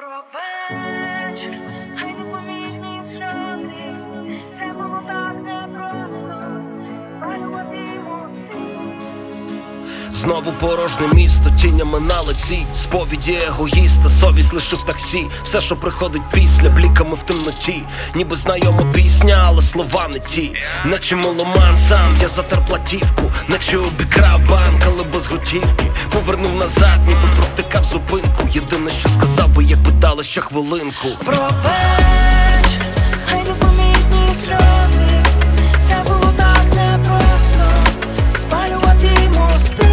Пробач, хай непомітні сльози, це було так непросто, спалювати мости. Знову порожнє місто, тінями на лиці, сповіді егоїста, совість лишив таксі. Все, що приходить після, бліками в темноті. Ніби знайома пісня, але слова не ті. Наче меломан сам, я затер платівку, наче обікрав банк, але без готівки. Повернув назад, ніби провтикав зупинку. Єдине, що сказав би, якби дали ще хвилинку. Пробач, хай непомітні сльози, це було так непросто, спалювати мости.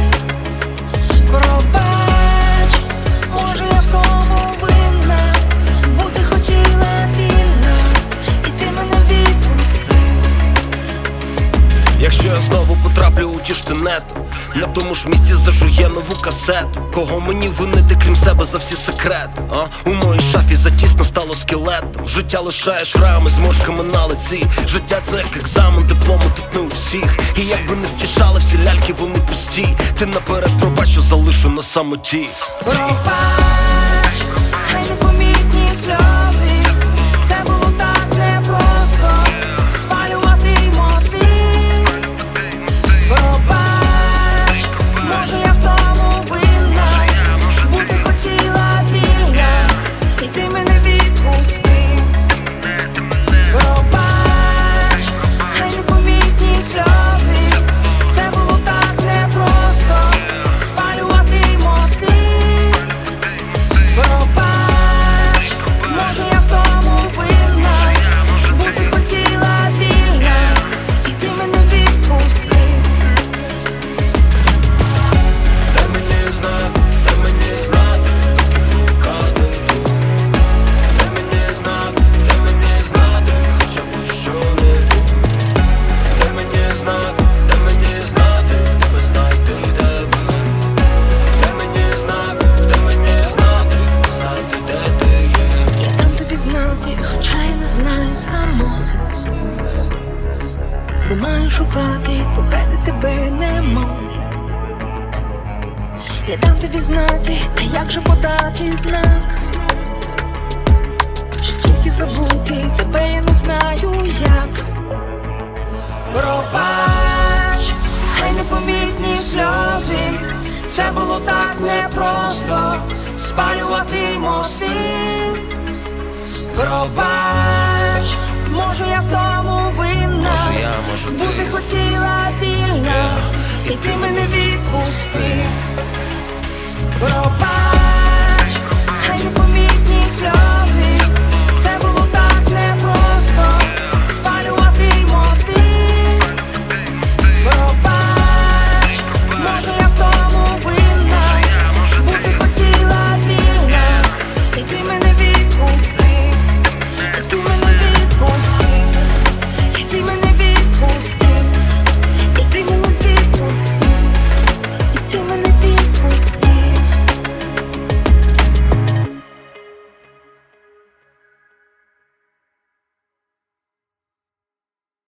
Пробач, може я в тому винна, бути хотіла вільна, і ти мене відпустив. Якщо я знову потраплю у ті штанети, на тому ж місці зажує нову касету. Кого мені винити, крім себе, за всі секрети? У моїй шафі затісно стало скелетом. Життя лишає шрами з мошками на лиці. Життя це як екзамен, диплому тут не у всіх. І якби не втішали всі ляльки, вони пусті. Ти наперед пробач, що залишу на самоті. Пробач, хай непомітні сльози, це було так непросто, спалювати мости. Пробач, може я в тому винна, бути хотіла вільна, і ти мене відпустив. Пробач, хай непомітні сльози, це було так непросто, спалювати мости. Пробач, може я в тому винна, бути хотіла вільна, і ти мене відпустив. Дай мені знати, блукати тут. Дай мені знати, хоча б що-небудь. Дай мені знати, тебе знайти тебе. Дай мені знати, де ти є. Я дам тобі знати, хоча я не знаю сама. Не маю шукати, попереду тебе нема. Я дам тобі знати, та як же подати знак, що тільки забути тебе я не знаю як. Пробач, хай непомітні сльози, це було так непросто, спалювати мости. Пробач, може я в тому винна, Може я, може ти. бути хотіла вільна, і ти мене відпустив. Пробач,